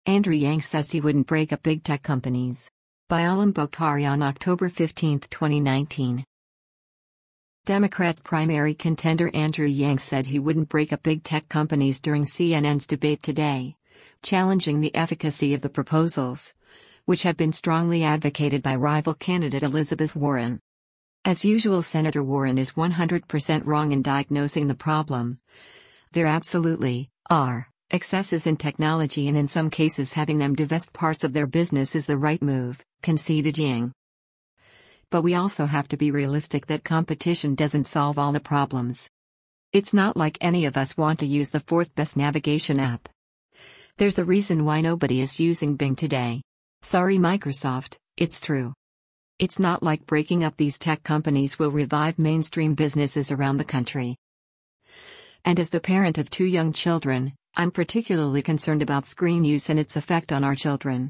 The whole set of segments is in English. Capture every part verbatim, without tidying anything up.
Andrew Yang says he wouldn't break up big tech companies. By Alam Bokhari on October fifteenth, twenty nineteen. Democrat primary contender Andrew Yang said he wouldn't break up big tech companies during C N N's debate today, challenging the efficacy of the proposals, which have been strongly advocated by rival candidate Elizabeth Warren. As usual, Senator Warren is one hundred percent wrong in diagnosing the problem. There absolutely are excesses in technology, and in some cases having them divest parts of their business is the right move, conceded Yang. But we also have to be realistic that competition doesn't solve all the problems. It's not like any of us want to use the fourth best navigation app. There's a reason why nobody is using Bing today. Sorry Microsoft, it's true. It's not like breaking up these tech companies will revive mainstream businesses around the country. And as the parent of two young children, I'm particularly concerned about screen use and its effect on our children.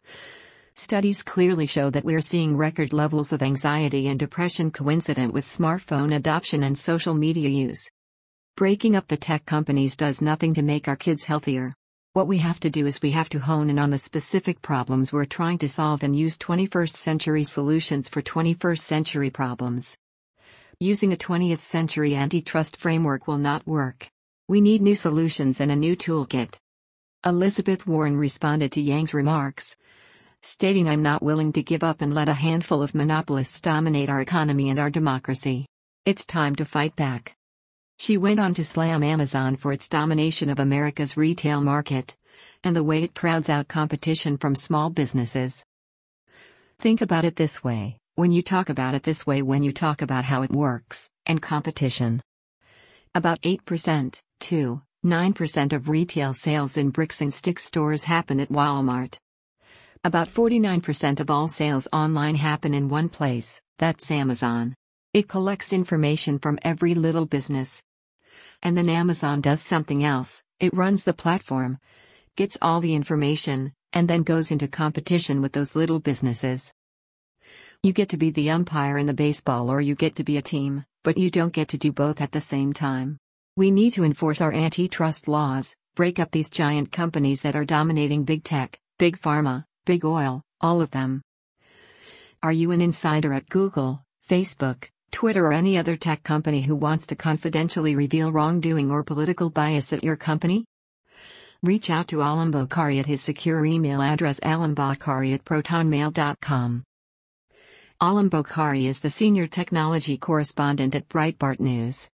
Studies clearly show that we're seeing record levels of anxiety and depression coincident with smartphone adoption and social media use. Breaking up the tech companies does nothing to make our kids healthier. What we have to do is we have to hone in on the specific problems we're trying to solve and use twenty-first century solutions for twenty-first century problems. Using a twentieth century antitrust framework will not work. We need new solutions and a new toolkit. Elizabeth Warren responded to Yang's remarks, stating, "I'm not willing to give up and let a handful of monopolists dominate our economy and our democracy. It's time to fight back." She went on to slam Amazon for its domination of America's retail market, and the way it crowds out competition from small businesses. Think about it this way, when you talk about it this way when you talk about how it works, and competition. About eight percent to nine percent of retail sales in bricks and sticks stores happen at Walmart. About forty-nine percent of all sales online happen in one place, that's Amazon. It collects information from every little business. And then Amazon does something else, it runs the platform, gets all the information, and then goes into competition with those little businesses. You get to be the umpire in the baseball, or you get to be a team, but you don't get to do both at the same time. We need to enforce our antitrust laws, break up these giant companies that are dominating big tech, big pharma, big oil, all of them. Are you an insider at Google, Facebook, Twitter, or any other tech company who wants to confidentially reveal wrongdoing or political bias at your company? Reach out to Alam Bokhari at his secure email address alambokhari at protonmail dot com. Alam Bokhari is the senior technology correspondent at Breitbart News.